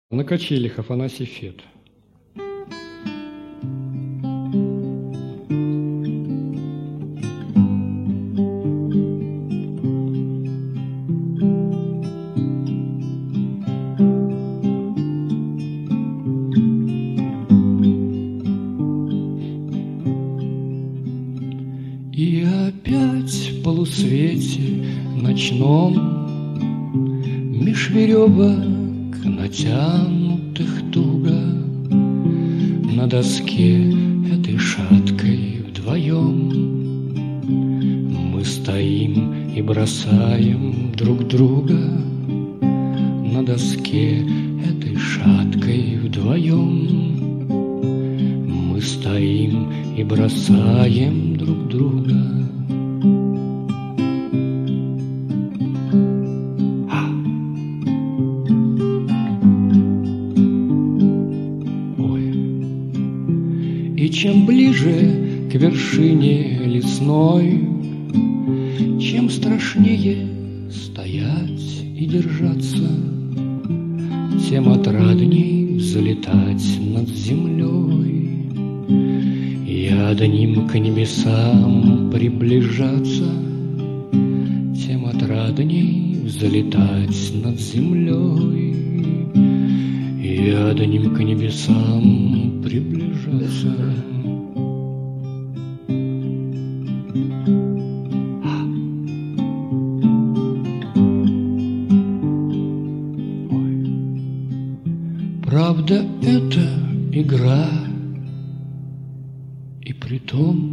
На качелях Афанасий Фет. И опять в полусвете ночном меж веревок, натянутых туго, на доске этой шаткой вдвоем мы стоим и бросаем друг друга. На доске этой шаткой вдвоем мы стоим и бросаем друг друга. И чем ближе к вершине лесной, чем страшнее стоять и держаться, тем отрадней взлетать над землей и одним к небесам приближаться, тем отрадней взлетать над землей и одним к небесам приближаться. Правда, это игра, и притом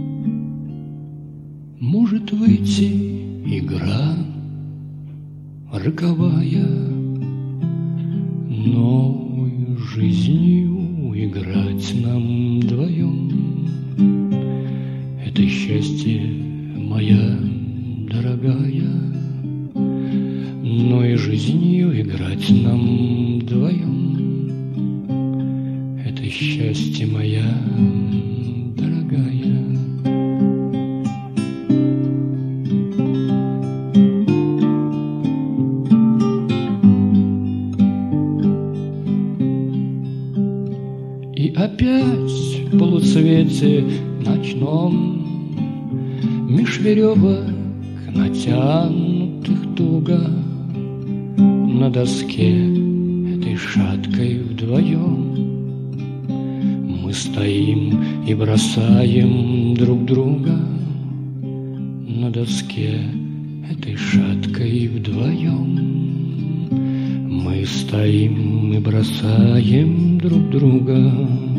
может выйти игра роковая, но жизнью играть нам вдвоем — это счастье, моя дорогая, но и жизнью играть нам вдвоем — это счастье, моя дорогая. И опять в полусвете ночном меж веревок, натянутых туго, на доске этой шаткой вдвоем мы стоим и бросаем друг друга. На доске этой шаткой вдвоем мы стоим и бросаем друг друга.